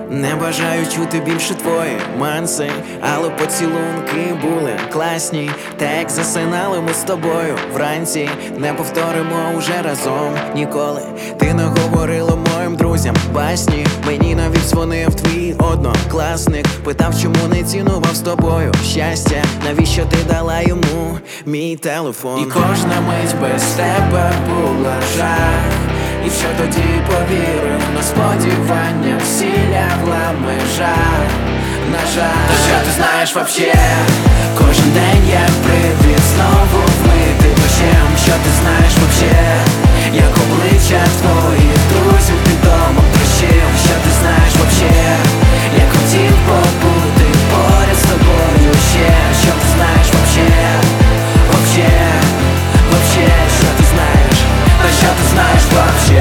Не бажаю чути більше твої манси, але поцілунки були класні. Та як засинали ми з тобою вранці, не повторимо уже разом ніколи. Ти не говорила моїм друзям басні. Мені навіть дзвонив твій однокласник, питав, чому не цінував з тобою щастя. Навіщо ти дала йому мій телефон? І кожна мить без тебе була жах. І що тоді повірив на сподівання, всі лягла межа. На жаль, та що ти знаєш вообще? Кожен день як привід знову вмити дощем. Що ти знаєш вообще? Як обличчя твоїх друзів під домом трощив. Що ти знаєш вообще? Як хотів побути поряд з тобою ще. Що ти знаєш вообще? Вообще, вообще, що ти знаєш? Та що ти знаєш вообще?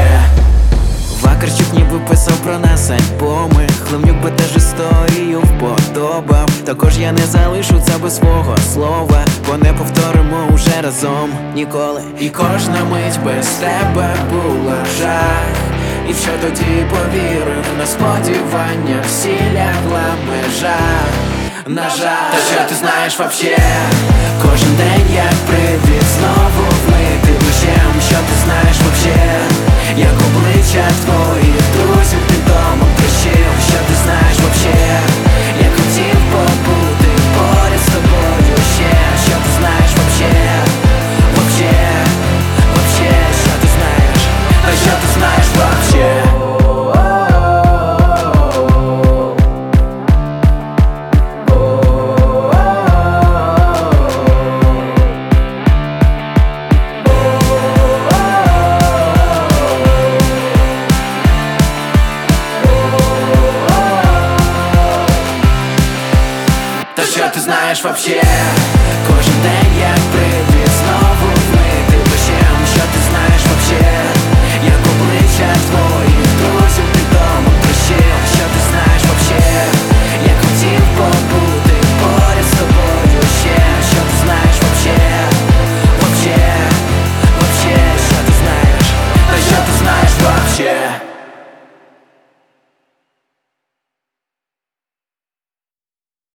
Вакарчук ніби писав про нас альбоми. Хливнюк би теж історію вподобав. Також я не залишу це без свого слова, бо не повторимо уже разом ніколи. І кожна мить без тебе була жах. І в що тоді повірив на сподівання, всі лягла межа. На жаль, та що ти знаєш вообще? Кожен день як привід знову вмити дощем. Що ти знаєш вообще? Як обличчя твоїх друзів під домом трощив. Що ти знаєш вообще? Як хотів побути поряд з тобою ще. Що ти знаєш вообще? Вообще, вообще, що ти знаєш? Та що ти знаєш вообще? Та що ти знаєш вообще? Кожен день як привід